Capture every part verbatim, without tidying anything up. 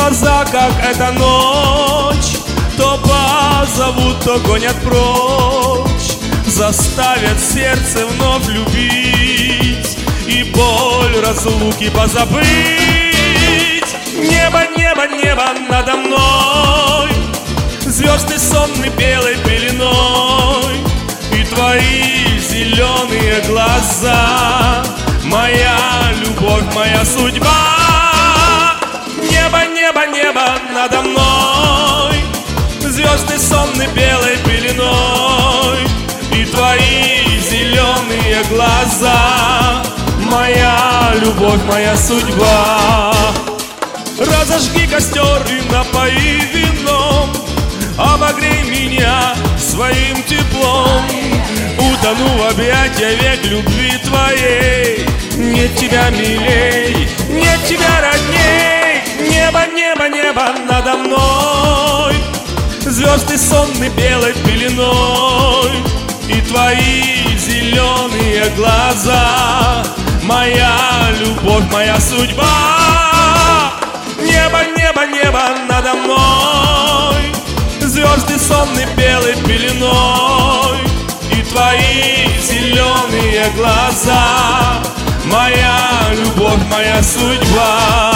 глаза, как эта ночь, то позовут, то гонят прочь, заставят сердце вновь любить и боль разлуки позабыть. Небо, небо, небо надо мной, звезды сонны белой пеленой, и твои зеленые глаза, моя любовь, моя судьба. Небо, небо, небо надо мной, звезды сонны белой пеленой, и твои зеленые глаза, моя любовь, моя судьба. Разожги костер и напои вином, обогрей меня своим теплом. Утону в объятия век любви твоей. Нет тебя милей, нет тебя родней. Небо, небо, небо надо мной, звезды сонны белой пеленой, и твои зеленые глаза, моя любовь, моя судьба. Небо, небо, небо надо мной, звезды сонны белой пеленой, и твои зеленые глаза, моя любовь, моя судьба.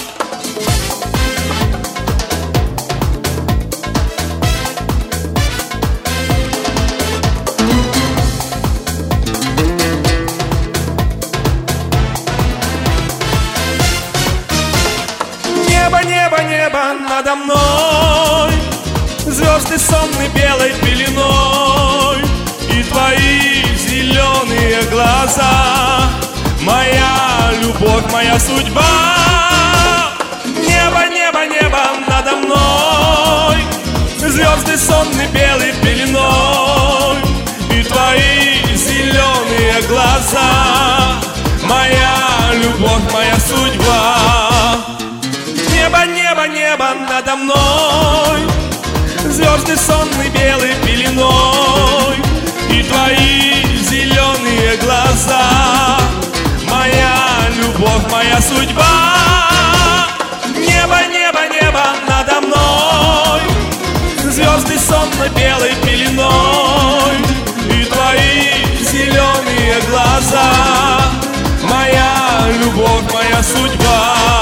Небо, небо, небо надо мной, звезды сонны белой пеленой, и твои зеленые глаза, моя любовь, моя судьба. Небо, небо, небо надо мной, звезды сонны белой пеленой, и твои зеленые глаза, моя любовь, моя судьба. Небо, небо, небо надо мной, звезды сонны белой пеленой, и твои зеленые глаза, моя любовь, моя судьба. Небо, небо, небо надо мной, звезды сонны белой пеленой, и твои зеленые глаза, моя любовь, моя судьба.